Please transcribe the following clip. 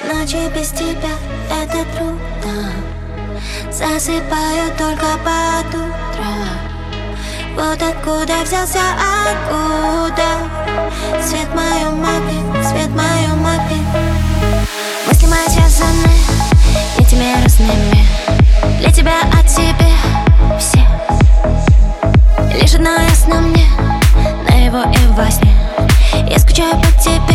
Ночи без тебя — это трудно. Засыпаю только под утро. Вот откуда взялся, откуда свет в моем окне, свет в моем окне. Мысли мои связаны нитями разными. Для тебя, о тебе все. Лишь одно ясно мне, наяву и во сне. Я скучаю по тебе.